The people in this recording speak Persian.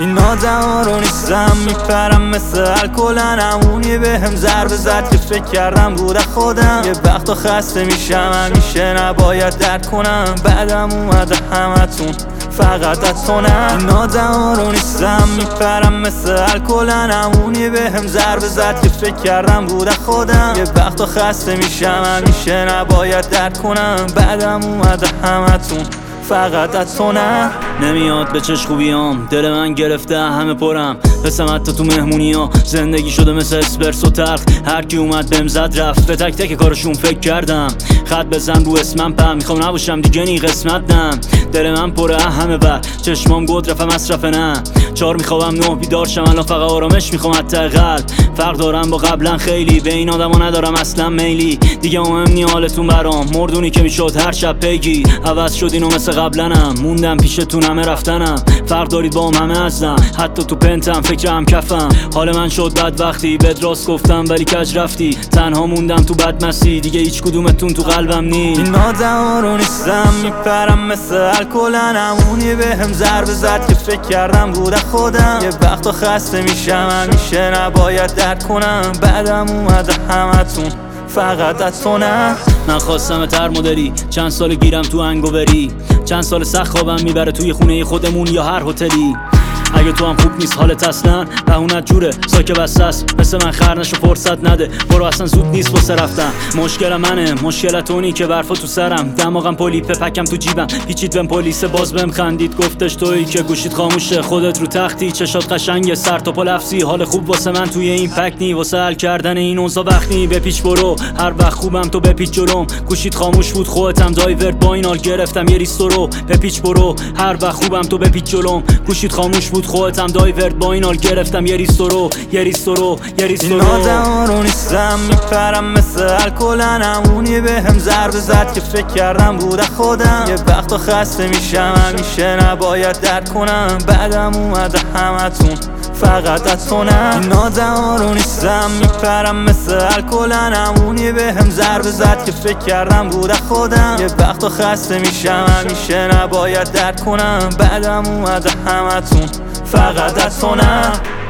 این آدما رو نیستم میپرم مثل الکلن همونی بهم ضربه زد که فکر کردم بود خودم یه وقتا خسته میشم همیشه نباید درد کنم بعدم اومده همتون فقط از تو نه این آدما رو نیستم میپرم مثل الکلن همونی بهم ضربه زد که فکر کردم بود خودم یه وقتا خسته میشم همیشه نباید درد کنم بعدم اومده همتون فقط از تو نه نمیاد به چش خوبیام دل من گرفته همه پرم قسم حتی تو مهمونی ها زندگی شده مثل اسپرسو تلخ هر کی اومد بهم زد رفت به تک تک کارشون فکر کردم خط بزن رو اسمم پم میخوام نباشم دیگه نی قسمت نم دل من پره همه بر چشمام گود رفت مصرف نه 4 میخوام 9 بیدار شم الان فقط آرامش میخوام حداقل فرق دارم با قبلا خیلی به این آدما ندارم اصلا میلی دیگه مهم نی حالتون برام مردونی که میشد هر شب پیگی عوض شد اینو مثل قبلنم موندم پیشتون همه رفتنم فرق دارید با همه ازم حتی تو پنتم فکرم کفم حال من شد بد وقتی بد راست گفتم ولی کج رفتی تنها موندم تو بدمستی دیگه هیچ کدومتون تو قلبم نی این آدما رو نیستم میپرم مثل الکلن همونی بهم ضربه زد که فکر کردم بود خودم یه وقتا خسته میشم همیشه نباید درد کنم بعدم اومده همتون فقط از تو نه من خواستم تر مدری چند سال گیرم تو انگوبری چند سال سخت خوابم میبره توی خونه خودمون یا هر هتلی اگه تو هم خوب نیست حالت اصلا بهونت جوره ساکه بسته است مثل من خرنشو فرصت نده برو اصلا زود نیست واسه رفتن مشکل منه مشکلت اونی که برفا تو سرم دماغم پلیپه پکم تو جیبم پیچید بهم پلیس باز بهم خندید گفتش تویی که گوشید خاموشه خودت رو تختی چشات قشنگه سر تا پا لفظی حال خوب واسه من توی این پک نی واسه حل کردن این اوضاع وقت نی بپیچ برو هر وقت خوبم تو بپیچ جلوم گوشید خاموش بود خودتم دایورت با این حال گرفتم یه ریستورو بپیچ برو هر وقت خوبم تو بپیچ جلوم گوشید خاموش بود خودتم دایورت با این حال گرفتم یه ریستورو این آدما رو نیستم میپرم مثل الکلن همونی بهم ضربه زد که فکر کردم بود خودم یه وقتا خسته میشم همیشه نباید درد کنم بعدم اومده همتون فقط از تو نه این آدما رو نیستم میپرم مثل الکلن همونی بهم ضربه زد که فکر کردم بود خودم یه وقتا خسته میشم همیشه نباید درد کنم بعدم اومده همتون فقط از تو نه